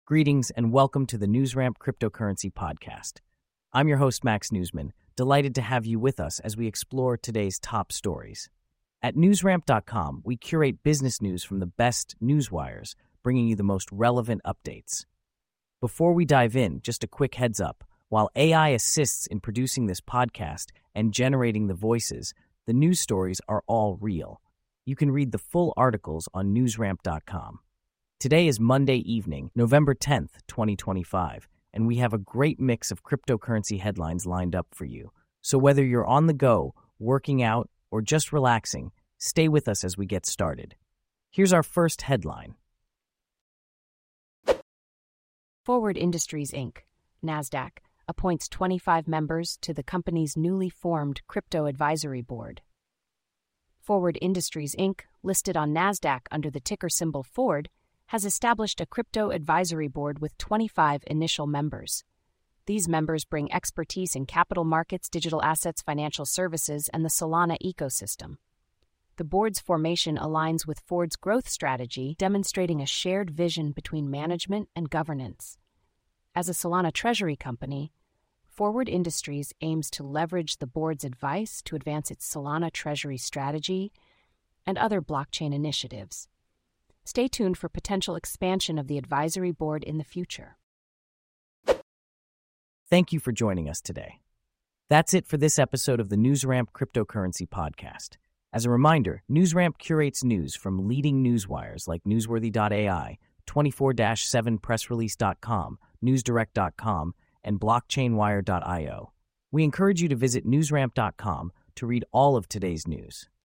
Greetings and welcome to the NewsRamp Cryptocurrency Podcast. I'm your host, Max Newsman, delighted to have you with us as we explore today's top stories. At newsramp.com, we curate business news from the best newswires, bringing you the most relevant updates. Before we dive in, just a quick heads up. While AI assists in producing this podcast and generating the voices, the news stories are all real. You can read the full articles on newsramp.com. Today is Monday evening, November 10th, 2025, and we have a great mix of cryptocurrency headlines lined up for you. So whether you're on the go, working out, or just relaxing, stay with us as we get started. Here's our first headline. Forward Industries, Inc., NASDAQ, appoints 25 members to the company's newly formed Crypto Advisory Board. Forward Industries, Inc., listed on NASDAQ under the ticker symbol FORD, has established a crypto advisory board with 25 initial members. These members bring expertise in capital markets, digital assets, financial services, and the Solana ecosystem. The board's formation aligns with Ford's growth strategy, demonstrating a shared vision between management and governance. As a Solana treasury company, Forward Industries aims to leverage the board's advice to advance its Solana treasury strategy and other blockchain initiatives. Stay tuned for potential expansion of the advisory board in the future. Thank you for joining us today. That's it for this episode of the NewsRamp Cryptocurrency Podcast. As a reminder, NewsRamp curates news from leading newswires like Newsworthy.ai, 24/7pressrelease.com, NewsDirect.com, and BlockchainWire.io. We encourage you to visit newsramp.com to read all of today's news.